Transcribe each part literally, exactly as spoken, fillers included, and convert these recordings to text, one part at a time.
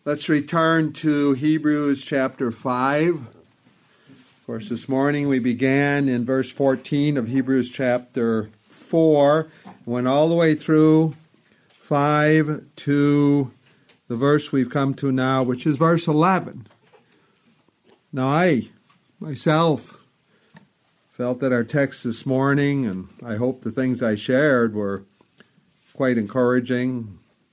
Let's return to Hebrews chapter five. Of course, this morning we began in verse fourteen of Hebrews chapter four, went all the way through five to the verse we've come to now, which is verse eleven. Now, I myself felt that our text this morning, and I hope the things I shared were quite encouraging.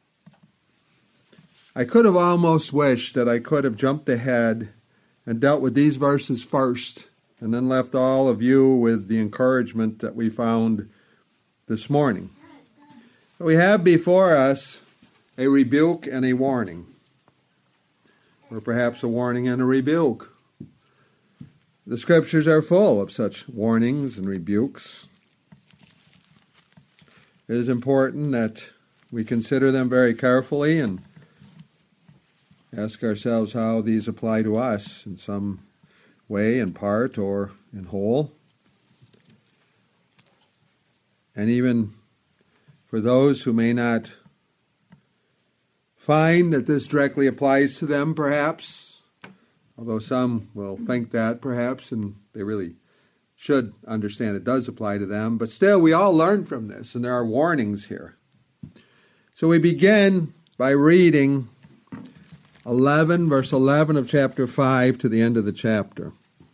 I could have almost wished that I could have jumped ahead and dealt with these verses first, and then left all of you with the encouragement that we found this morning. We have before us a rebuke and a warning, or perhaps a warning and a rebuke. The Scriptures are full of such warnings and rebukes. It is important that we consider them very carefully and ask ourselves how these apply to us in some way, in part or in whole. And even for those who may not find that this directly applies to them, perhaps, although some will think that perhaps, and they really should understand it does apply to them, but still we all learn from this, and there are warnings here. So we begin by reading eleven, verse eleven of chapter five to the end of the chapter.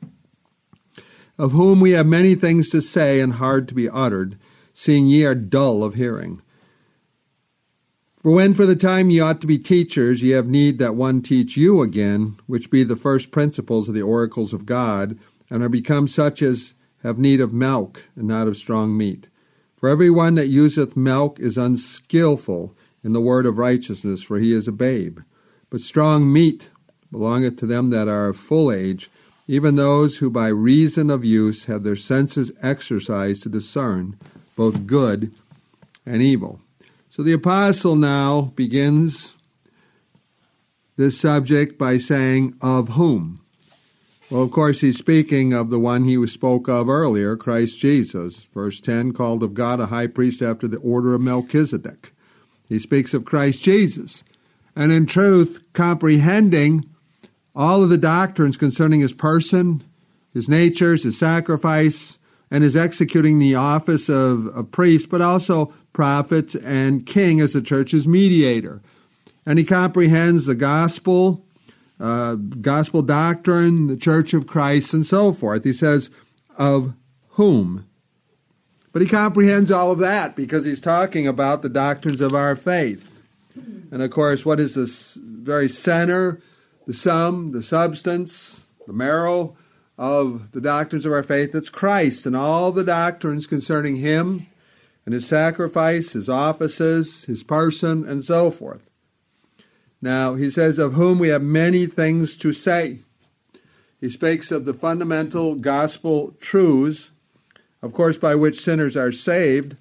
Of whom we have many things to say and hard to be uttered, seeing ye are dull of hearing. For when for the time ye ought to be teachers, ye have need that one teach you again, which be the first principles of the oracles of God, and are become such as have need of milk, and not of strong meat. For every one that useth milk is unskillful in the word of righteousness, for he is a babe. But strong meat belongeth to them that are of full age, even those who by reason of use have their senses exercised to discern both good and evil. So the apostle now begins this subject by saying, of whom? Well, of course, he's speaking of the one he spoke of earlier, Christ Jesus. Verse ten, called of God a high priest after the order of Melchizedek. He speaks of Christ Jesus. And in truth, comprehending all of the doctrines concerning his person, his natures, his sacrifice, and his executing the office of a priest, but also prophet and king as the church's mediator. And he comprehends the gospel, uh, gospel doctrine, the church of Christ, and so forth. He says, of whom? But he comprehends all of that because he's talking about the doctrines of our faith. And of course, what is the very center, the sum, the substance, the marrow of the doctrines of our faith? It's Christ and all the doctrines concerning him and his sacrifice, his offices, his person, and so forth. Now, he says, of whom we have many things to say. He speaks of the fundamental gospel truths, of course, by which sinners are saved.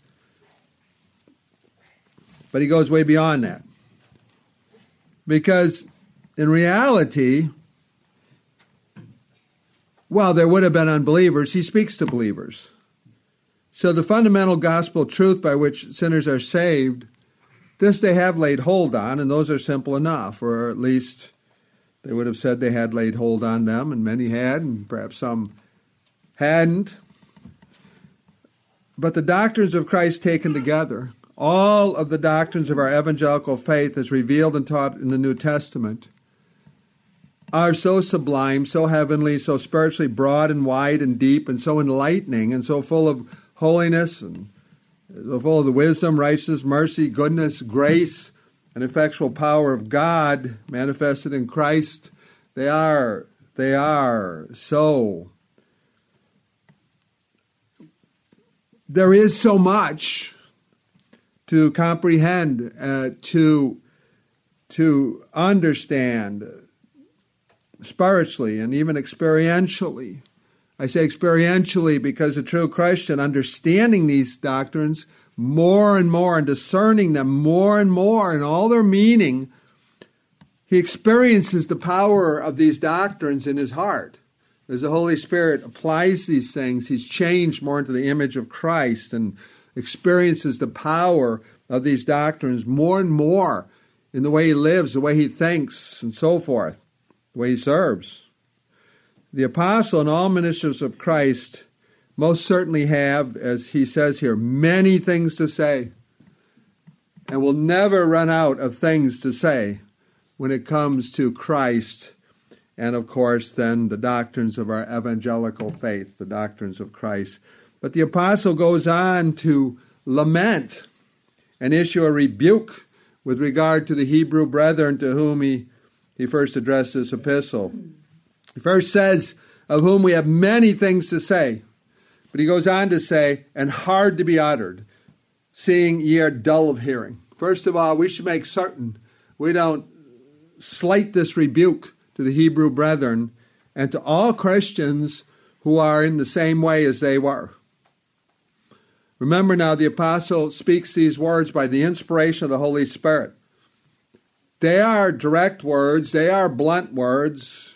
But he goes way beyond that. Because in reality, well, there would have been unbelievers. He speaks to believers. So the fundamental gospel truth by which sinners are saved, this they have laid hold on, and those are simple enough, or at least they would have said they had laid hold on them, and many had, and perhaps some hadn't. But the doctrines of Christ taken together, all of the doctrines of our evangelical faith as revealed and taught in the New Testament, are so sublime, so heavenly, so spiritually broad and wide and deep, and so enlightening, and so full of holiness, and so full of the wisdom, righteousness, mercy, goodness, grace, and effectual power of God manifested in Christ. They are, they are so. There is so much to comprehend, uh, to, to understand spiritually and even experientially. I say experientially because a true Christian, understanding these doctrines more and more and discerning them more and more in all their meaning, he experiences the power of these doctrines in his heart. As the Holy Spirit applies these things, he's changed more into the image of Christ and experiences the power of these doctrines more and more in the way he lives, the way he thinks, and so forth, the way he serves. The apostle and all ministers of Christ most certainly have, as he says here, many things to say, and will never run out of things to say when it comes to Christ and, of course, then the doctrines of our evangelical faith, the doctrines of Christ. But the apostle goes on to lament and issue a rebuke with regard to the Hebrew brethren to whom he, he first addressed this epistle. He first says, of whom we have many things to say. But he goes on to say, and hard to be uttered, seeing ye are dull of hearing. First of all, we should make certain we don't slight this rebuke to the Hebrew brethren and to all Christians who are in the same way as they were. Remember now, the apostle speaks these words by the inspiration of the Holy Spirit. They are direct words, they are blunt words,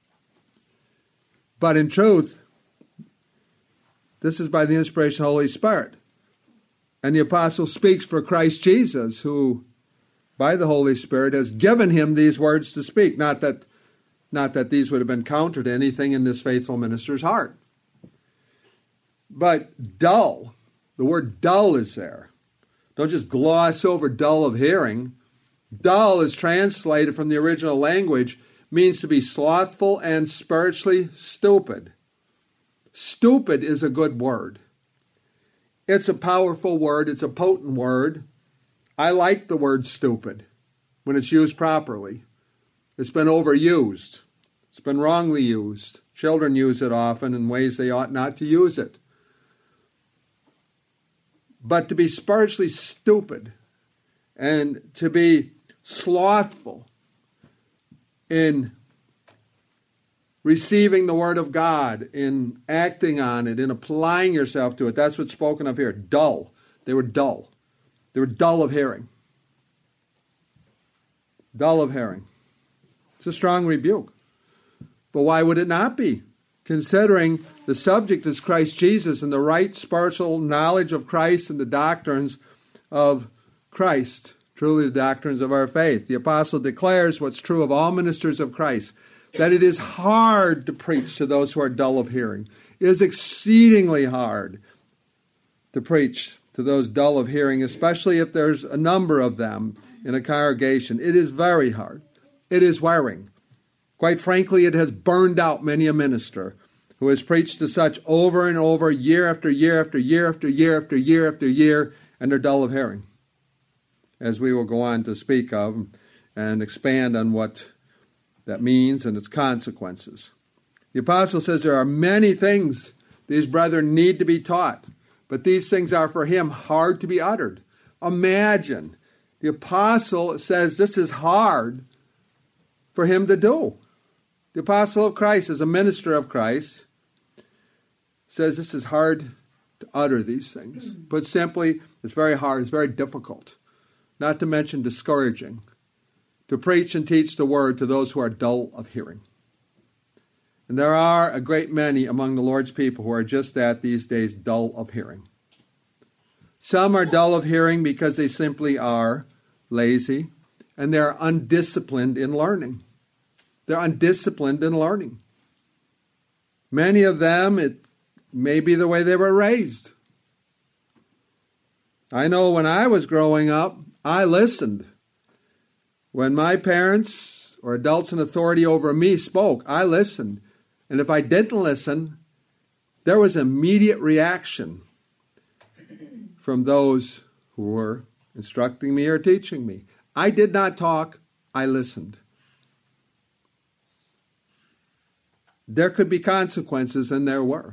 but in truth, this is by the inspiration of the Holy Spirit. And the apostle speaks for Christ Jesus, who, by the Holy Spirit, has given him these words to speak. Not that, not that these would have been counter to anything in this faithful minister's heart. But dull, the word dull is there. Don't just gloss over dull of hearing. Dull is translated from the original language, means to be slothful and spiritually stupid. Stupid is a good word. It's a powerful word. It's a potent word. I like the word stupid when it's used properly. It's been overused. It's been wrongly used. Children use it often in ways they ought not to use it. But to be spiritually stupid and to be slothful in receiving the Word of God, in acting on it, in applying yourself to it. That's what's spoken of here. Dull. They were dull. They were dull of hearing. Dull of hearing. It's a strong rebuke. But why would it not be? Considering the subject is Christ Jesus and the right spiritual knowledge of Christ and the doctrines of Christ, truly the doctrines of our faith. The apostle declares what's true of all ministers of Christ, that it is hard to preach to those who are dull of hearing. It is exceedingly hard to preach to those dull of hearing, especially if there's a number of them in a congregation. It is very hard. It is wearing. Quite frankly, it has burned out many a minister who has preached to such over and over, year after year after year after year after year after year, and they're dull of hearing, as we will go on to speak of and expand on what that means and its consequences. The apostle says there are many things these brethren need to be taught, but these things are for him hard to be uttered. Imagine, the apostle says this is hard for him to do. The apostle of Christ, as a minister of Christ, says this is hard to utter these things. Put simply, it's very hard, it's very difficult, not to mention discouraging, to preach and teach the word to those who are dull of hearing. And there are a great many among the Lord's people who are just that these days, dull of hearing. Some are dull of hearing because they simply are lazy and they're undisciplined in learning. They're undisciplined in learning. Many of them, it may be the way they were raised. I know when I was growing up, I listened. When my parents or adults in authority over me spoke, I listened. And if I didn't listen, there was immediate reaction from those who were instructing me or teaching me. I did not talk, I listened. There could be consequences, and there were.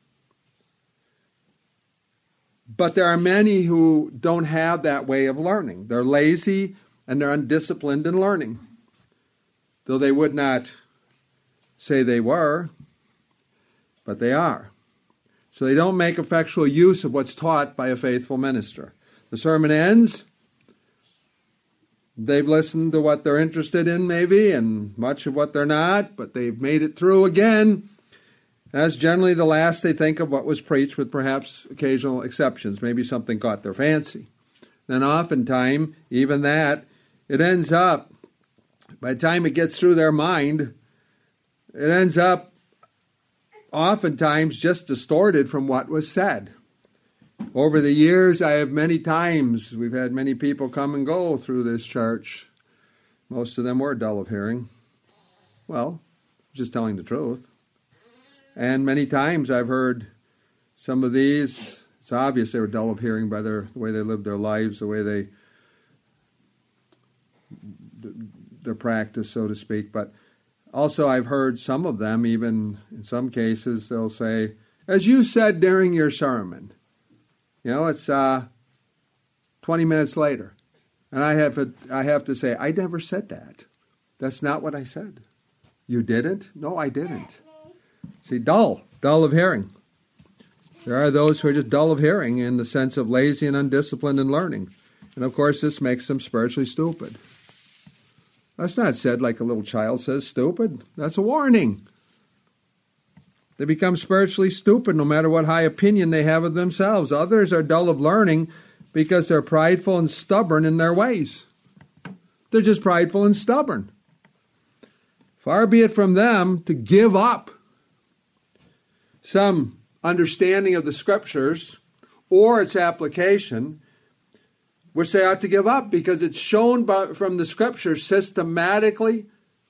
But there are many who don't have that way of learning. They're lazy and they're undisciplined in learning. Though they would not say they were, but they are. So they don't make effectual use of what's taught by a faithful minister. The sermon ends. They've listened to what they're interested in, maybe, and much of what they're not, but they've made it through again. That's generally the last they think of what was preached, with perhaps occasional exceptions. Maybe something caught their fancy. Then oftentimes, even that it ends up, by the time it gets through their mind, it ends up oftentimes just distorted from what was said. Over the years, I have many times, we've had many people come and go through this church. Most of them were dull of hearing. Well, just telling the truth. And many times I've heard some of these, it's obvious they were dull of hearing by their, the way they lived their lives, the way they, their practice, so to speak. But also I've heard some of them, even in some cases, they'll say, as you said during your sermon. You know, it's uh, twenty minutes later. And I have, to, I have to say, I never said that. That's not what I said. You didn't? No, I didn't. See, dull, dull of hearing. There are those who are just dull of hearing in the sense of lazy and undisciplined in learning. And of course, this makes them spiritually stupid. That's not said like a little child says, stupid. That's a warning. They become spiritually stupid no matter what high opinion they have of themselves. Others are dull of learning because they're prideful and stubborn in their ways. They're just prideful and stubborn. Far be it from them to give up some understanding of the Scriptures or its application, which they ought to give up because it's shown by, from the Scriptures systematically,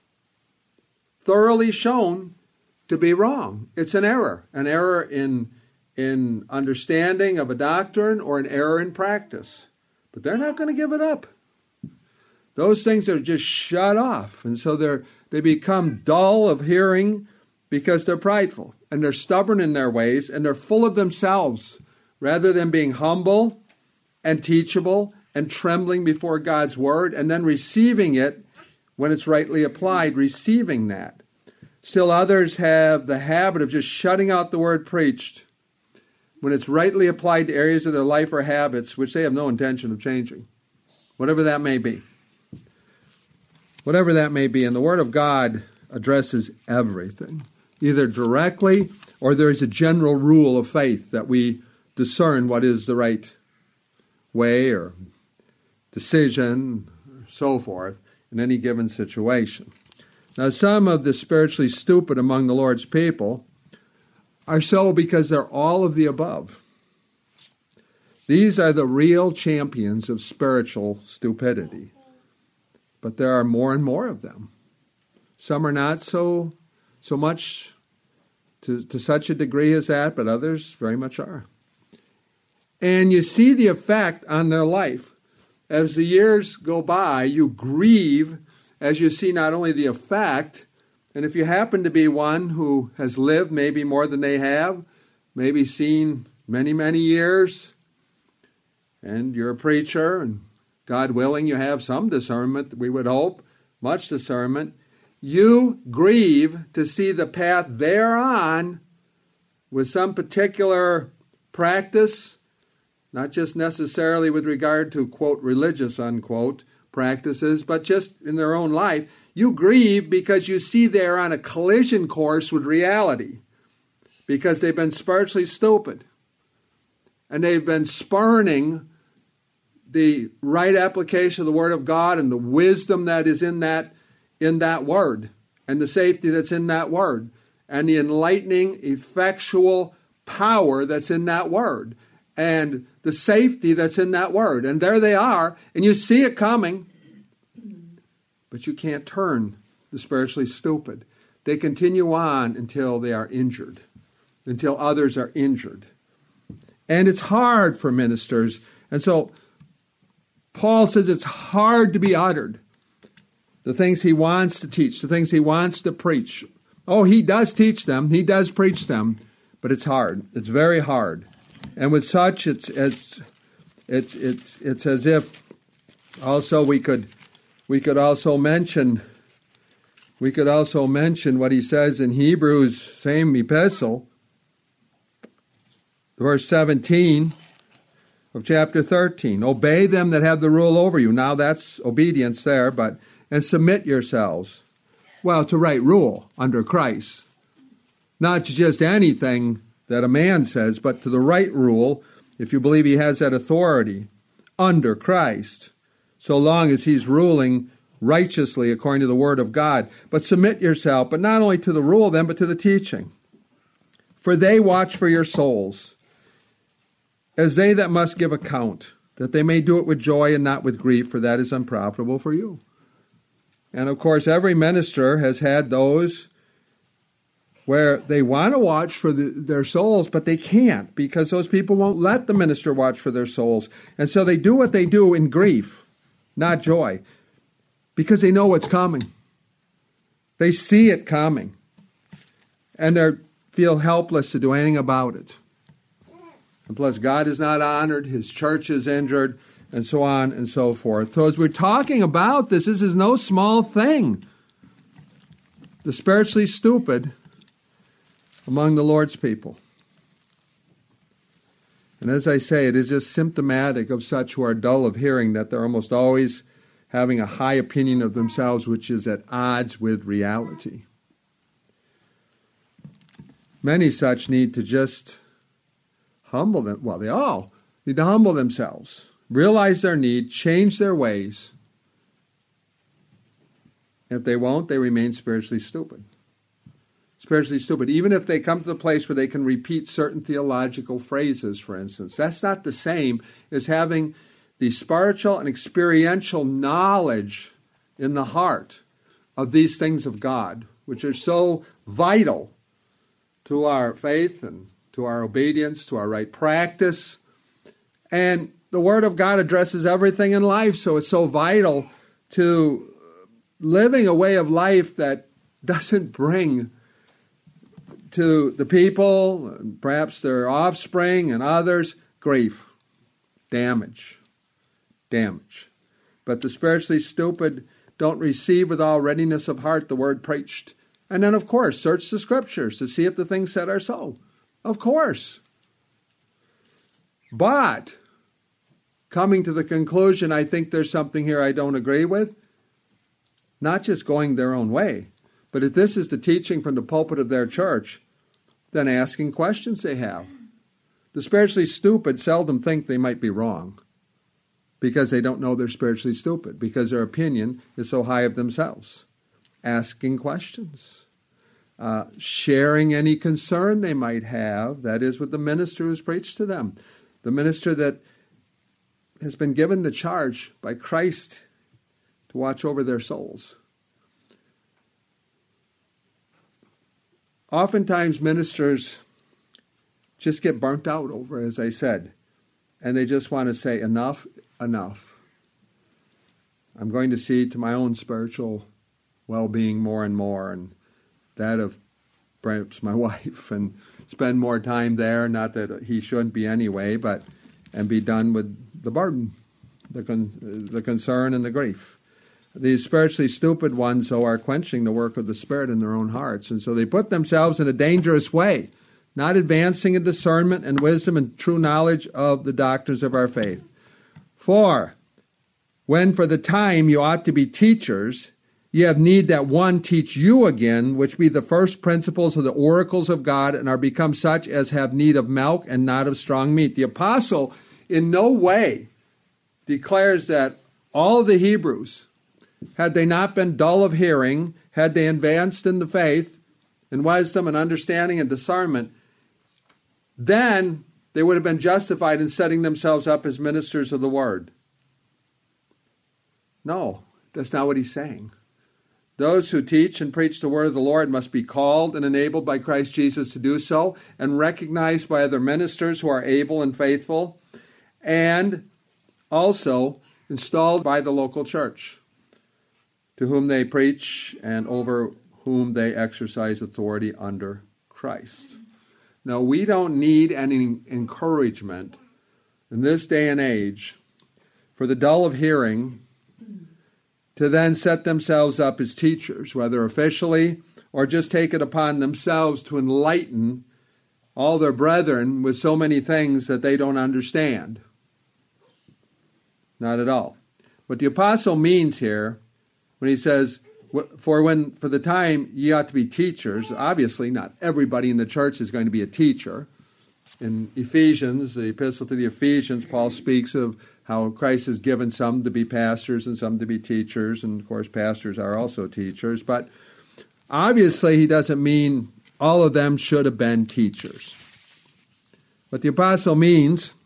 thoroughly shown to be wrong. It's an error, an error in, in understanding of a doctrine or an error in practice. But they're not going to give it up. Those things are just shut off. And so they're, they become dull of hearing because they're prideful and they're stubborn in their ways and they're full of themselves rather than being humble and teachable and trembling before God's word and then receiving it when it's rightly applied, receiving that. Still others have the habit of just shutting out the word preached when it's rightly applied to areas of their life or habits which they have no intention of changing, whatever that may be. Whatever that may be. And the Word of God addresses everything, either directly or there is a general rule of faith that we discern what is the right way or decision, or so forth, in any given situation. Now, some of the spiritually stupid among the Lord's people are so because they're all of the above. These are the real champions of spiritual stupidity. But there are more and more of them. Some are not so so much to, to such a degree as that, but others very much are. And you see the effect on their life. As the years go by, you grieve as you see not only the effect, and if you happen to be one who has lived maybe more than they have, maybe seen many, many years, and you're a preacher, and God willing, you have some discernment, we would hope, much discernment, you grieve to see the path they're on with some particular practice, not just necessarily with regard to, quote, religious, unquote, practices, but just in their own life. You grieve because you see they're on a collision course with reality because they've been spiritually stupid and they've been spurning the right application of the Word of God and the wisdom that is in that in that Word and the safety that's in that Word and the enlightening, effectual power that's in that Word and the safety that's in that Word. And there they are, and you see it coming, but you can't turn the spiritually stupid. They continue on until they are injured, until others are injured. And it's hard for ministers. And so Paul says it's hard to be uttered. The things he wants to teach, the things he wants to preach. Oh, he does teach them, he does preach them, but it's hard. It's very hard. And with such, it's it's it's it's it's as if also we could we could also mention we could also mention what he says in Hebrews, same epistle, verse seventeen of chapter thirteen. Obey them that have the rule over you. Now that's obedience there, but and submit yourselves, well, to right rule under Christ. Not to just anything that a man says, but to the right rule, if you believe he has that authority under Christ. so long as he's ruling righteously according to the word of God. But submit yourself, but not only to the rule then, but to the teaching. For they watch for your souls, as they that must give account, that they may do it with joy and not with grief, for that is unprofitable for you. And of course, every minister has had those where they want to watch for the, their souls, but they can't, because those people won't let the minister watch for their souls. And so they do what they do in grief, not joy, because they know what's coming. They see it coming, and they feel helpless to do anything about it. And plus, God is not honored, his church is injured, and so on and so forth. So as we're talking about this, this is no small thing. The spiritually stupid among the Lord's people. And as I say, it is just symptomatic of such who are dull of hearing that they're almost always having a high opinion of themselves, which is at odds with reality. Many such need to just humble them. Well, they all need to humble themselves, realize their need, change their ways. If they won't, they remain spiritually stupid. Spiritually stupid. Even if they come to the place where they can repeat certain theological phrases, for instance. That's not the same as having the spiritual and experiential knowledge in the heart of these things of God, which are so vital to our faith and to our obedience, to our right practice. And the Word of God addresses everything in life, so it's so vital to living a way of life that doesn't bring to the people, perhaps their offspring and others, grief, damage, damage. But the spiritually stupid don't receive with all readiness of heart the word preached. And then, of course, search the Scriptures to see if the things said are so. Of course. But, coming to the conclusion, I think there's something here I don't agree with, not just going their own way, but if this is the teaching from the pulpit of their church, then asking questions they have. The spiritually stupid seldom think they might be wrong because they don't know they're spiritually stupid, because their opinion is so high of themselves. Asking questions. Uh, sharing any concern they might have, that is with the minister who's preached to them. The minister that has been given the charge by Christ to watch over their souls. Oftentimes ministers just get burnt out over, as I said, and they just want to say, enough, enough. I'm going to see to my own spiritual well-being more and more, and that of perhaps my wife, and spend more time there, not that he shouldn't be anyway, but and be done with the burden, the, con- the concern and the grief. These spiritually stupid ones, though, are quenching the work of the Spirit in their own hearts. And so they put themselves in a dangerous way, not advancing in discernment and wisdom and true knowledge of the doctrines of our faith. For, when for the time you ought to be teachers, ye have need that one teach you again, which be the first principles of the oracles of God, and are become such as have need of milk and not of strong meat. The apostle in no way declares that all of the Hebrews, had they not been dull of hearing, had they advanced in the faith, and wisdom and understanding and discernment, then they would have been justified in setting themselves up as ministers of the word. No, that's not what he's saying. Those who teach and preach the word of the Lord must be called and enabled by Christ Jesus to do so, and recognized by other ministers who are able and faithful, and also installed by the local church, to whom they preach and over whom they exercise authority under Christ. Now, we don't need any encouragement in this day and age for the dull of hearing to then set themselves up as teachers, whether officially or just take it upon themselves to enlighten all their brethren with so many things that they don't understand. Not at all. What the apostle means here, when he says, for when for the time ye ought to be teachers, obviously not everybody in the church is going to be a teacher. In Ephesians, the epistle to the Ephesians, Paul speaks of how Christ has given some to be pastors and some to be teachers, and of course pastors are also teachers, but obviously he doesn't mean all of them should have been teachers. What the apostle means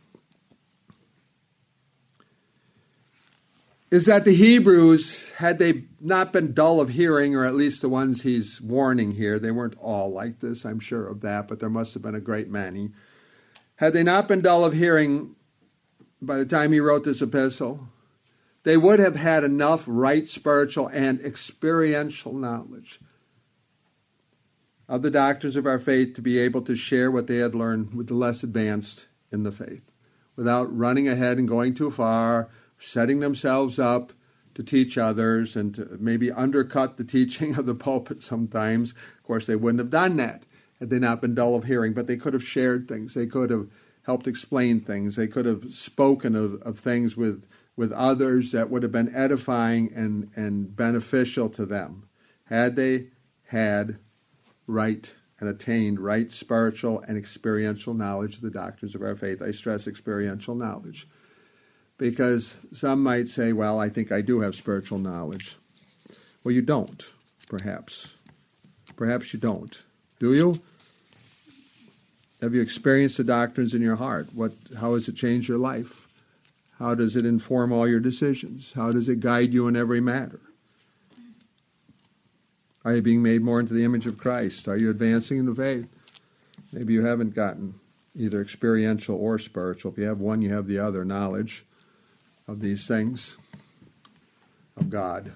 is that the Hebrews, had they not been dull of hearing, or at least the ones he's warning here, they weren't all like this, I'm sure of that, but there must have been a great many. Had they not been dull of hearing by the time he wrote this epistle, they would have had enough right spiritual and experiential knowledge of the doctrines of our faith to be able to share what they had learned with the less advanced in the faith, without running ahead and going too far, setting themselves up to teach others and to maybe undercut the teaching of the pulpit sometimes. Of course, they wouldn't have done that had they not been dull of hearing, but they could have shared things. They could have helped explain things. They could have spoken of, of things with, with others that would have been edifying and, and beneficial to them, had they had right and attained right spiritual and experiential knowledge of the doctrines of our faith. I stress experiential knowledge, because some might say, well, I think I do have spiritual knowledge. Well, you don't, perhaps. Perhaps you don't. Do you? Have you experienced the doctrines in your heart? What? How has it changed your life? How does it inform all your decisions? How does it guide you in every matter? Are you being made more into the image of Christ? Are you advancing in the faith? Maybe you haven't gotten either experiential or spiritual. If you have one, you have the other, knowledge of these things of God.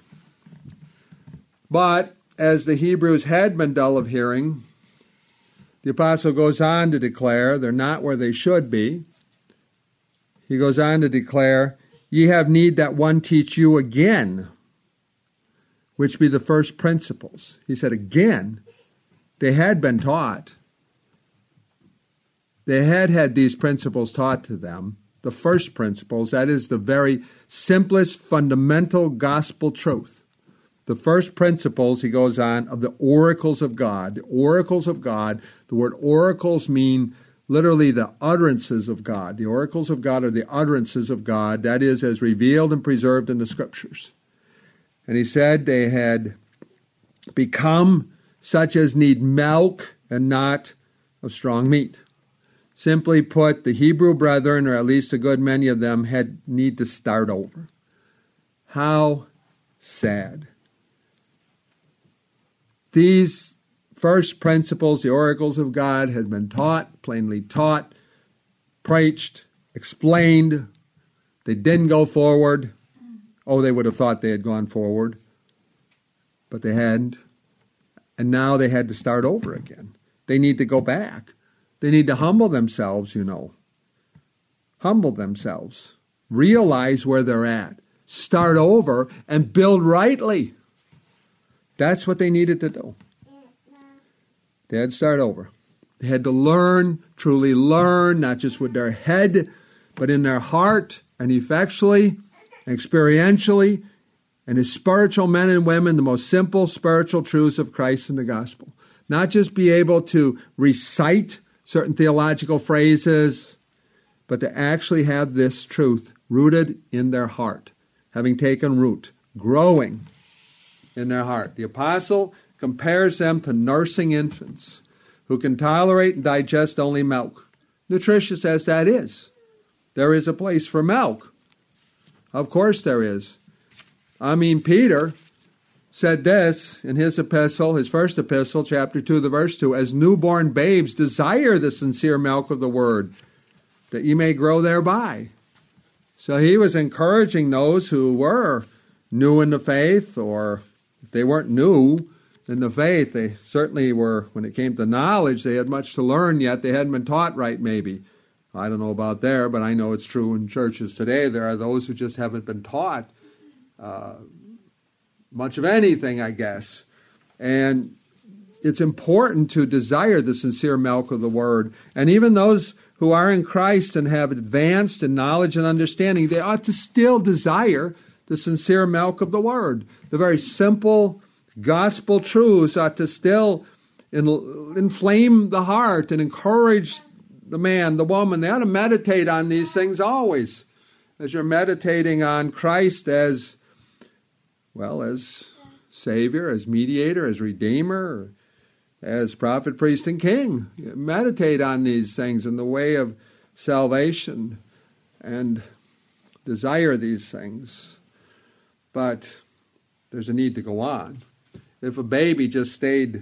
But as the Hebrews had been dull of hearing, the apostle goes on to declare they're not where they should be. He goes on to declare, ye have need that one teach you again, which be the first principles. He said again, they had been taught. They had had these principles taught to them. The first principles, that is the very simplest, fundamental gospel truth. The first principles, he goes on, of the oracles of God. The oracles of God, the word oracles mean literally the utterances of God. The oracles of God are the utterances of God, that is, as revealed and preserved in the Scriptures. And he said they had become such as need milk and not of strong meat. Simply put, the Hebrew brethren, or at least a good many of them, had need to start over. How sad. These first principles, the oracles of God, had been taught, plainly taught, preached, explained. They didn't go forward. Oh, they would have thought they had gone forward, but they hadn't. And now they had to start over again. They need to go back. They need to humble themselves, you know. Humble themselves. Realize where they're at. Start over and build rightly. That's what they needed to do. They had to start over. They had to learn, truly learn, not just with their head, but in their heart and effectually, experientially, and as spiritual men and women, the most simple spiritual truths of Christ and the gospel. Not just be able to recite certain theological phrases, but to actually have this truth rooted in their heart, having taken root, growing in their heart. The apostle compares them to nursing infants who can tolerate and digest only milk. Nutritious as that is, there is a place for milk. Of course there is. I mean, Peter said this in his epistle, his first epistle, chapter two, the verse two, as newborn babes desire the sincere milk of the word, that ye may grow thereby. So he was encouraging those who were new in the faith, or if they weren't new in the faith, they certainly were, when it came to knowledge, they had much to learn yet. They hadn't been taught right, maybe. I don't know about there, but I know it's true in churches today. There are those who just haven't been taught uh, much of anything, I guess. And it's important to desire the sincere milk of the word. And even those who are in Christ and have advanced in knowledge and understanding, they ought to still desire the sincere milk of the word. The very simple gospel truths ought to still inflame the heart and encourage the man, the woman, they ought to meditate on these things always. As you're meditating on Christ as, well, as Savior, as mediator, as Redeemer, as prophet, priest, and king. Meditate on these things in the way of salvation and desire these things. But there's a need to go on. If a baby just stayed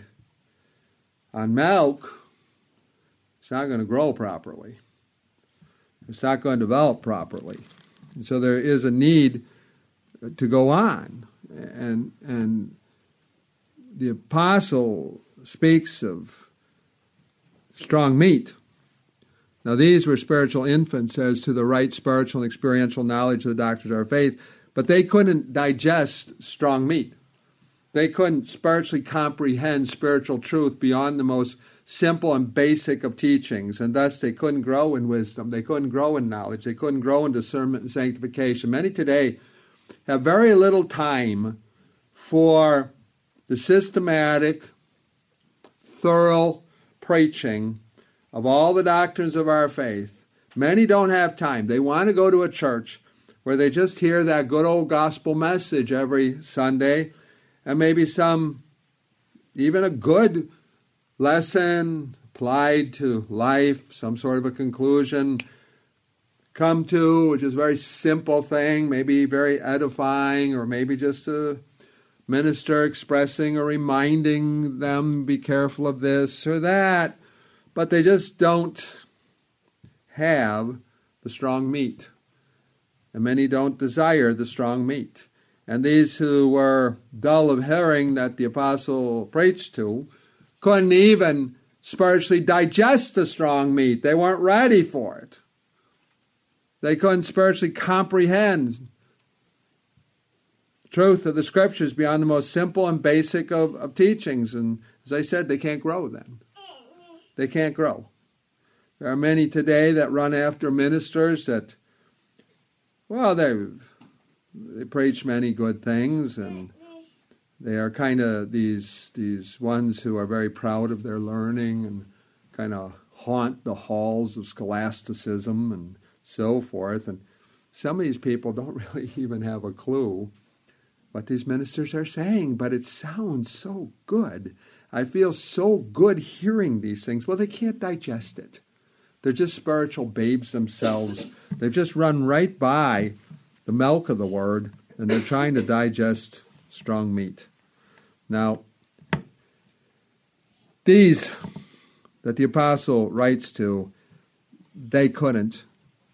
on milk, it's not going to grow properly. It's not going to develop properly. And so there is a need to go on. And, and the apostle speaks of strong meat. Now these were spiritual infants as to the right spiritual and experiential knowledge of the doctrines of our faith, but they couldn't digest strong meat. They couldn't spiritually comprehend spiritual truth beyond the most simple and basic of teachings, and thus they couldn't grow in wisdom. They couldn't grow in knowledge. They couldn't grow in discernment and sanctification. Many today have very little time for the systematic, thorough preaching of all the doctrines of our faith. Many don't have time. They want to go to a church where they just hear that good old gospel message every Sunday, and maybe some, even a good lesson applied to life, some sort of a conclusion come to, which is a very simple thing, maybe very edifying, or maybe just a minister expressing or reminding them, be careful of this or that. But they just don't have the strong meat. And many don't desire the strong meat. And these who were dull of hearing that the apostle preached to couldn't even spiritually digest the strong meat. They weren't ready for it. They couldn't spiritually comprehend the truth of the Scriptures beyond the most simple and basic of, of teachings. And as I said, they can't grow then. They can't grow. There are many today that run after ministers that, well, they they preach many good things, and they are kind of these these ones who are very proud of their learning and kind of haunt the halls of scholasticism and so forth. And some of these people don't really even have a clue what these ministers are saying, but it sounds so good. I feel so good hearing these things. Well, they can't digest it. They're just spiritual babes themselves. They've just run right by the milk of the Word, and they're trying to digest strong meat. Now, these that the apostle writes to, they couldn't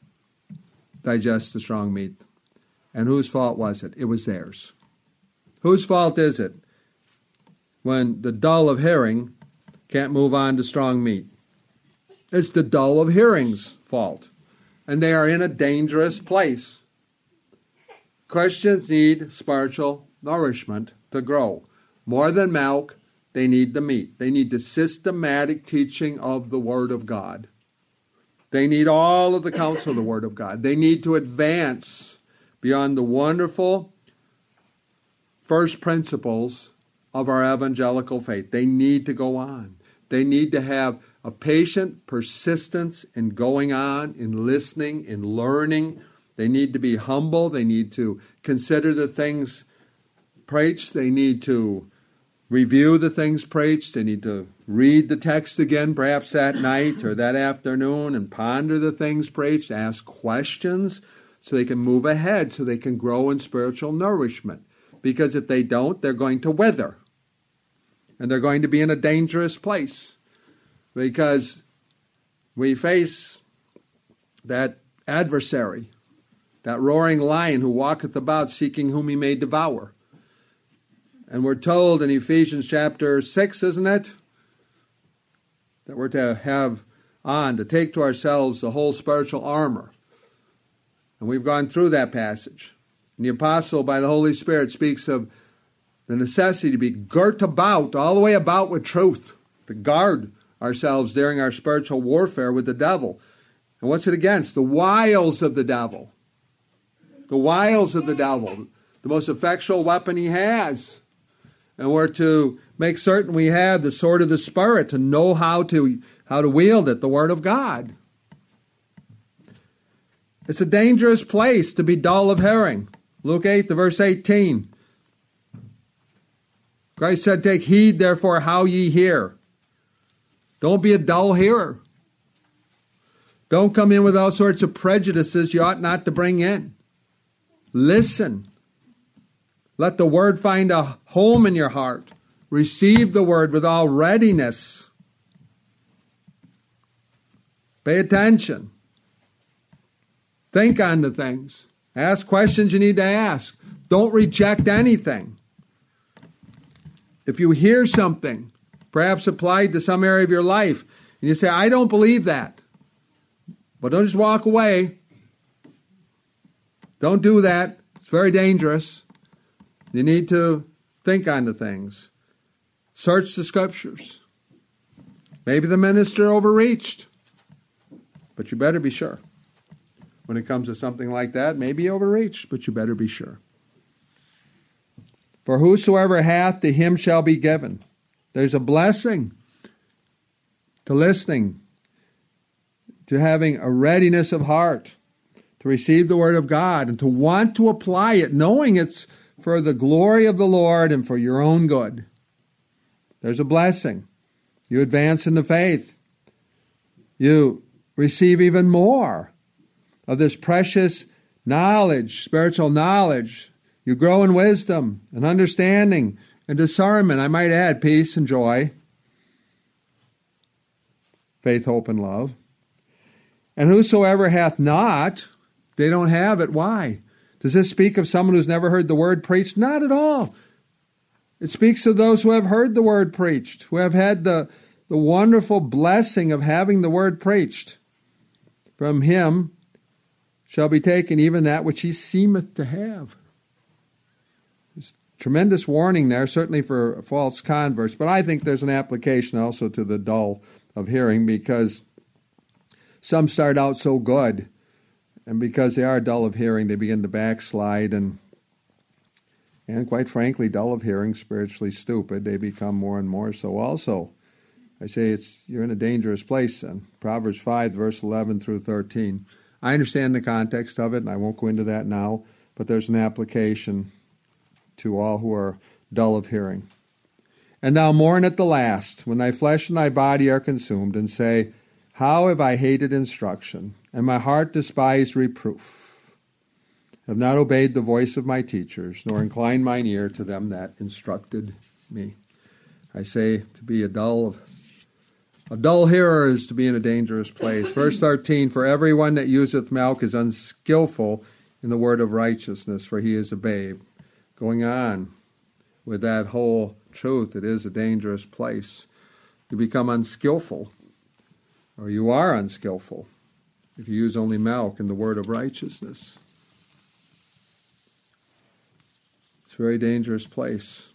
digest the strong meat. And whose fault was it? It was theirs. Whose fault is it when the dull of hearing can't move on to strong meat? It's the dull of hearing's fault. And they are in a dangerous place. Christians need spiritual nourishment to grow. More than milk, they need the meat. They need the systematic teaching of the Word of God. They need all of the counsel of the Word of God. They need to advance beyond the wonderful first principles of our evangelical faith. They need to go on. They need to have a patient persistence in going on, in listening, in learning. They need to be humble. They need to consider the things preached. They need to review the things preached. They need to read the text again, perhaps that night or that afternoon, and ponder the things preached, ask questions so they can move ahead, so they can grow in spiritual nourishment. Because if they don't, they're going to wither. And they're going to be in a dangerous place. Because we face that adversary, that roaring lion who walketh about seeking whom he may devour. And we're told in Ephesians chapter six, isn't it? That we're to have on, to take to ourselves the whole spiritual armor. And we've gone through that passage. And the apostle, by the Holy Spirit, speaks of the necessity to be girt about, all the way about with truth, to guard ourselves during our spiritual warfare with the devil. And what's it against? The wiles of the devil. The wiles of the devil. The most effectual weapon he has. And we're to make certain we have the sword of the Spirit to know how to how to wield it, the Word of God. It's a dangerous place to be dull of hearing. Luke eight, to verse eighteen. Christ said, take heed, therefore, how ye hear. Don't be a dull hearer. Don't come in with all sorts of prejudices you ought not to bring in. Listen. Let the word find a home in your heart. Receive the word with all readiness. Pay attention. Think on the things. Ask questions you need to ask. Don't reject anything. If you hear something, perhaps applied to some area of your life, and you say, I don't believe that. But don't just walk away. Don't do that. It's very dangerous. You need to think on the things. Search the scriptures. Maybe the minister overreached. But you better be sure. When it comes to something like that, maybe he overreached, but you better be sure. For whosoever hath, to him shall be given. There's a blessing to listening, to having a readiness of heart, to receive the word of God, and to want to apply it, knowing it's for the glory of the Lord and for your own good. There's a blessing. You advance in the faith. You receive even more of this precious knowledge, spiritual knowledge. You grow in wisdom and understanding and discernment. I might add peace and joy, faith, hope, and love. And whosoever hath not, they don't have it. Why? Does this speak of someone who's never heard the word preached? Not at all. It speaks of those who have heard the word preached, who have had the, the wonderful blessing of having the word preached. From him shall be taken even that which he seemeth to have. There's tremendous warning there, certainly for false converts, but I think there's an application also to the dull of hearing, because some start out so good, and because they are dull of hearing, they begin to backslide, and and quite frankly, dull of hearing, spiritually stupid, they become more and more so also. I say it's you're in a dangerous place then. Proverbs five, verse eleven through thirteen. I understand the context of it, and I won't go into that now, but there's an application to all who are dull of hearing. And thou mourn at the last, when thy flesh and thy body are consumed, and say, how have I hated instruction, and my heart despised reproof? Have not obeyed the voice of my teachers, nor inclined mine ear to them that instructed me. I say to be a dull, a dull hearer is to be in a dangerous place. Verse thirteen, for everyone that useth milk is unskillful in the word of righteousness, for he is a babe. Going on with that whole truth, it is a dangerous place. You become unskillful, or you are unskillful, if you use only milk in the word of righteousness. It's a very dangerous place.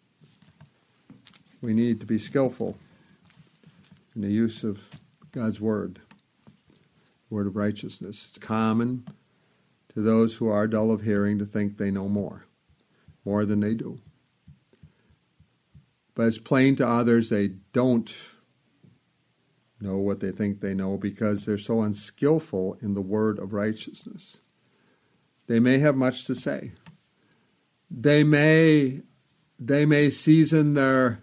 We need to be skillful in the use of God's word, the word of righteousness. It's common to those who are dull of hearing to think they know more, more than they do. But it's plain to others they don't know what they think they know because they're so unskillful in the word of righteousness. They may have much to say. They may, they may season their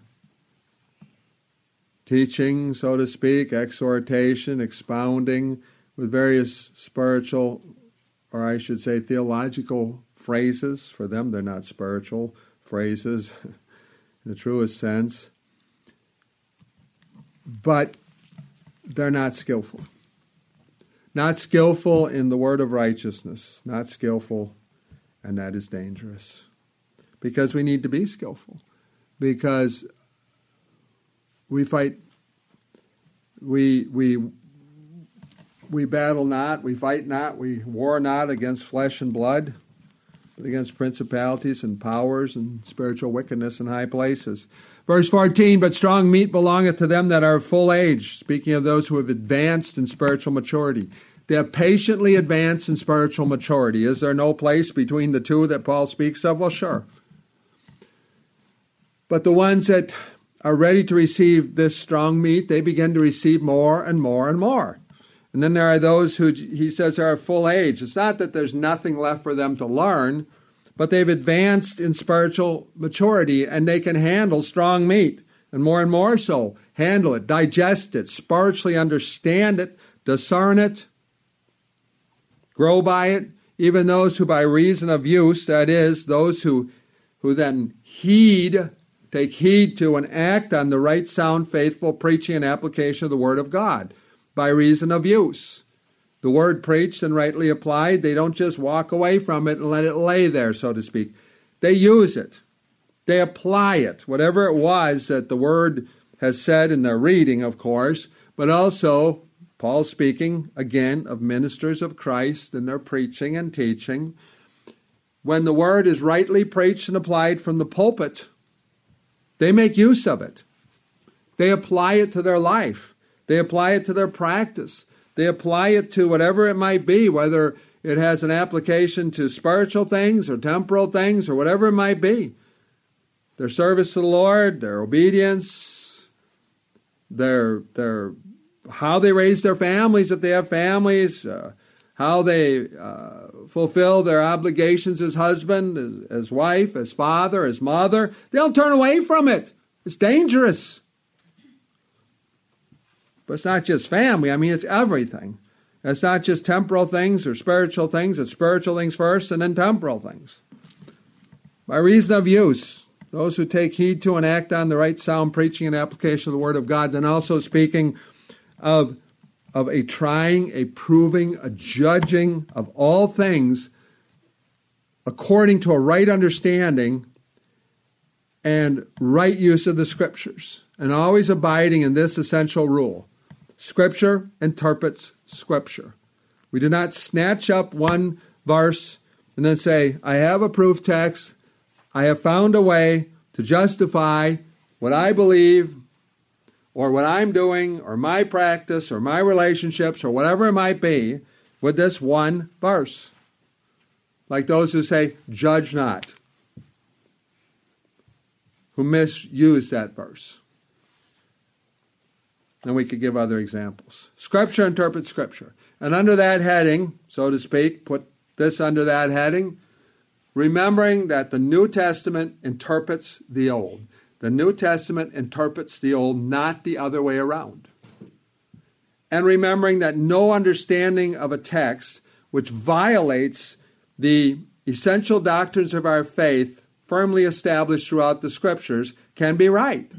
teaching, so to speak, exhortation, expounding with various spiritual, or I should say theological phrases. For them, they're not spiritual phrases in the truest sense. But they're not skillful. Not skillful in the word of righteousness. Not skillful, and that is dangerous. Because we need to be skillful. Because we fight, we we we battle not, we fight not, we war not against flesh and blood, but against principalities and powers and spiritual wickedness in high places. Verse fourteen, but strong meat belongeth to them that are of full age, speaking of those who have advanced in spiritual maturity. They have patiently advanced in spiritual maturity. Is there no place between the two that Paul speaks of? Well, sure. But the ones that are ready to receive this strong meat, they begin to receive more and more and more. And then there are those who he says are full age. It's not that there's nothing left for them to learn, but they've advanced in spiritual maturity and they can handle strong meat. And more and more so, handle it, digest it, spiritually understand it, discern it, grow by it. Even those who by reason of use, that is, those who, who then heed, take heed to and act on the right, sound, faithful preaching and application of the Word of God by reason of use. The Word preached and rightly applied, they don't just walk away from it and let it lay there, so to speak. They use it. They apply it, whatever it was that the Word has said in their reading, of course, but also, Paul speaking, again, of ministers of Christ and their preaching and teaching. When the Word is rightly preached and applied from the pulpit, they make use of it. They apply it to their life. They apply it to their practice. They apply it to whatever it might be, whether it has an application to spiritual things or temporal things or whatever it might be. Their service to the Lord, their obedience, their their how they raise their families if they have families, uh, how they uh, fulfill their obligations as husband, as, as wife, as father, as mother. They don't turn away from it. It's dangerous. But it's not just family. I mean, it's everything. It's not just temporal things or spiritual things. It's spiritual things first and then temporal things. By reason of use, those who take heed to and act on the right, sound preaching and application of the Word of God, then also speaking of, of a trying, a proving, a judging of all things according to a right understanding and right use of the Scriptures, and always abiding in this essential rule. Scripture interprets Scripture. We do not snatch up one verse and then say, I have a proof text, I have found a way to justify what I believe or what I'm doing or my practice or my relationships or whatever it might be with this one verse. Like those who say, judge not, who misuse that verse. And we could give other examples. Scripture interprets Scripture. And under that heading, so to speak, put this under that heading, remembering that the New Testament interprets the Old. The New Testament interprets the Old, not the other way around. And remembering that no understanding of a text which violates the essential doctrines of our faith firmly established throughout the Scriptures can be right.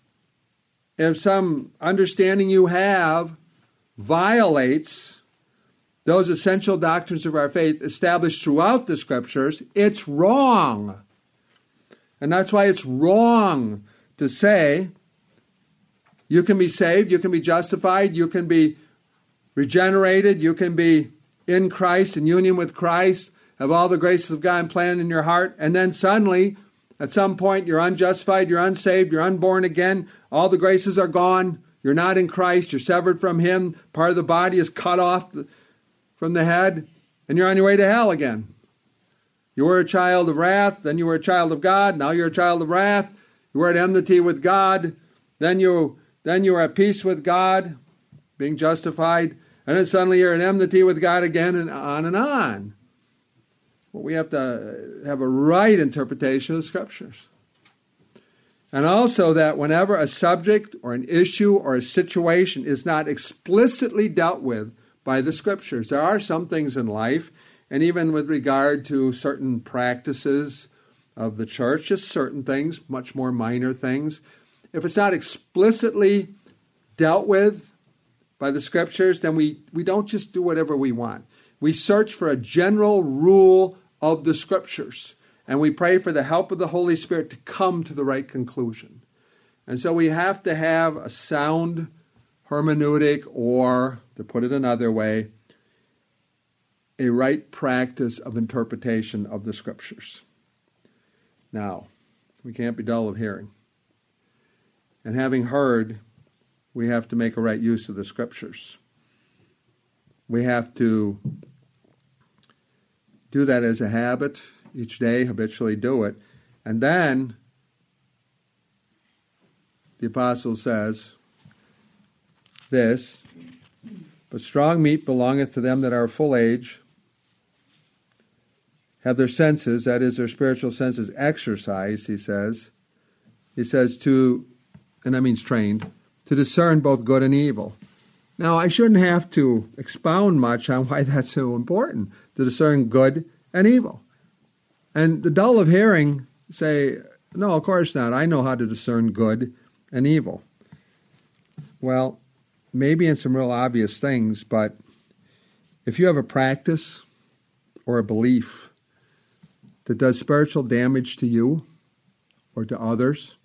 If some understanding you have violates those essential doctrines of our faith established throughout the Scriptures, it's wrong. And that's why it's wrong to say you can be saved, you can be justified, you can be regenerated, you can be in Christ, in union with Christ, have all the graces of God planted in your heart, and then suddenly, at some point, you're unjustified, you're unsaved, you're unborn again, all the graces are gone, you're not in Christ, you're severed from Him, part of the body is cut off from the head, and you're on your way to hell again. You were a child of wrath, then you were a child of God, now you're a child of wrath, you were at enmity with God, then you then you were at peace with God, being justified, and then suddenly you're at enmity with God again, and on and on. Well, we have to have a right interpretation of the Scriptures. And also that whenever a subject or an issue or a situation is not explicitly dealt with by the Scriptures, there are some things in life, and even with regard to certain practices of the church, just certain things, much more minor things, if it's not explicitly dealt with by the Scriptures, then we, we don't just do whatever we want. We search for a general rule of the Scriptures, and we pray for the help of the Holy Spirit to come to the right conclusion. And so we have to have a sound hermeneutic, or, to put it another way, a right practice of interpretation of the Scriptures. Now, we can't be dull of hearing. And having heard, we have to make a right use of the Scriptures. We have to do that as a habit each day, habitually do it. And then, the apostle says this, But strong meat belongeth to them that are of full age, have their senses, that is, their spiritual senses, exercised, he says. He says to, and that means trained, to discern both good and evil. Now, I shouldn't have to expound much on why that's so important, to discern good and evil. And the dull of hearing say, no, of course not. I know how to discern good and evil. Well, maybe in some real obvious things, but if you have a practice or a belief that does spiritual damage to you or to others,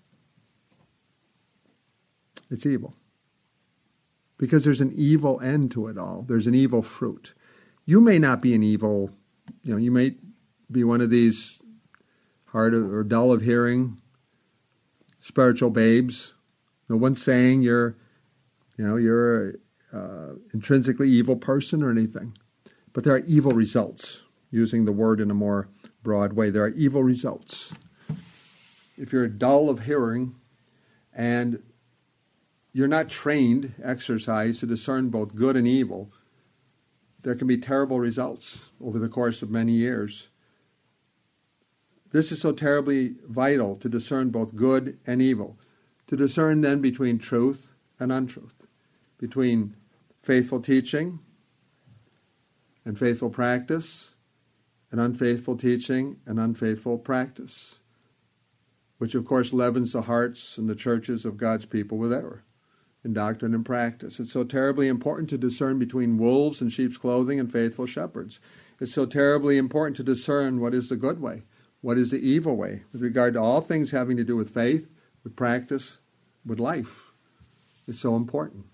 it's evil. Because there's an evil end to it all. There's an evil fruit. You may not be an evil, you know, you may be one of these hard or dull of hearing spiritual babes. No one's saying you're, you know, you're an uh, intrinsically evil person or anything. But there are evil results, using the word in a more broad way. There are evil results. If you're dull of hearing and you're not trained, exercised, to discern both good and evil, there can be terrible results over the course of many years. This is so terribly vital, to discern both good and evil. To discern then between truth and untruth, between faithful teaching and faithful practice, and unfaithful teaching and unfaithful practice, which of course leavens the hearts and the churches of God's people with error in doctrine and practice. It's so terribly important to discern between wolves in sheep's clothing and faithful shepherds. It's so terribly important to discern what is the good way, what is the evil way, with regard to all things having to do with faith, with practice, with life. It's so important.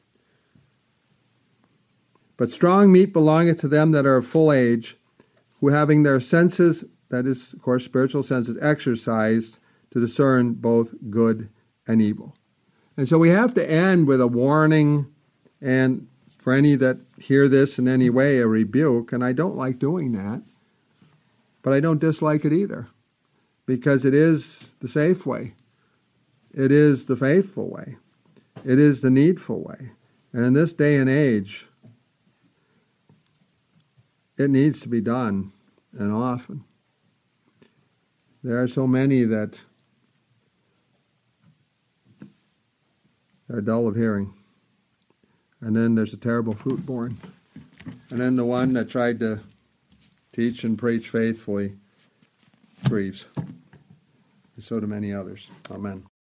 But strong meat belongeth to them that are of full age, who having their senses, that is, of course, spiritual senses, exercised to discern both good and evil. And so we have to end with a warning, and for any that hear this in any way, a rebuke, and I don't like doing that, but I don't dislike it either, because it is the safe way. It is the faithful way. It is the needful way. And in this day and age, it needs to be done, and often. There are so many that are dull of hearing. And then there's a terrible fruit born. And then the one that tried to teach and preach faithfully grieves. And so do many others. Amen.